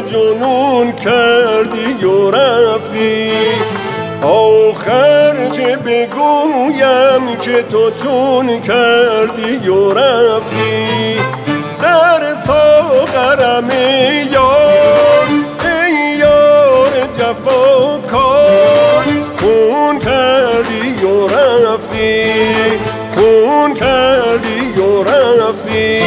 جنون کردی و رفتی. آخر چه بگویم که تو چون کردی و رفتی. در ساغرم ای یار جفاکار، خون کردی و رفتی، خون کردی و رفتی.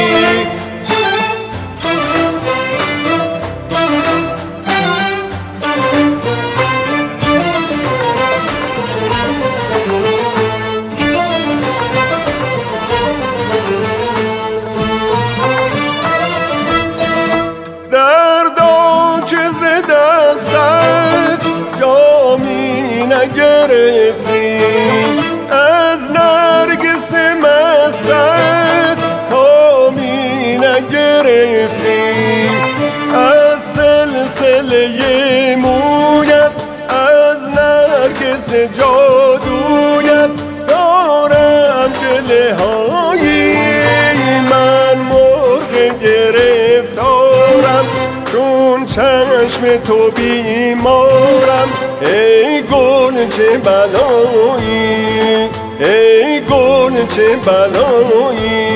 نگرفتی از نرگس مستت، کامی نگرفتی از سلسله مویت، از نرگس جادویت دارم گله هایی. من مرغ گرفتارم چون چشم تو بیمارم. ای گل چه بلایی، ای گل چه بلایی.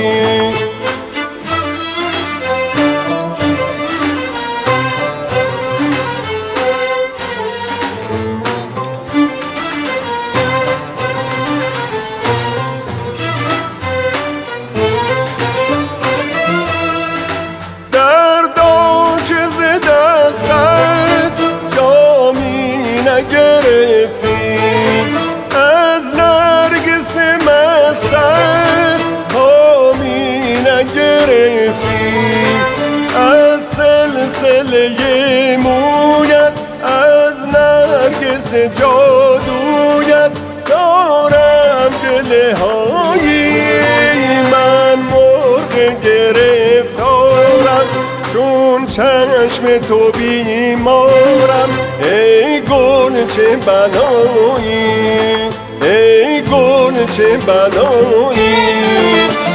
نگرفتی از نرگس مستت، کامی نگرفتی از سلسله مویت، از نرگس جادویت دارم گله هایی. من مرغ گرفتارم چون چشم تو بیمارم. ای گل چه بلایی، ای گل چه بلایی.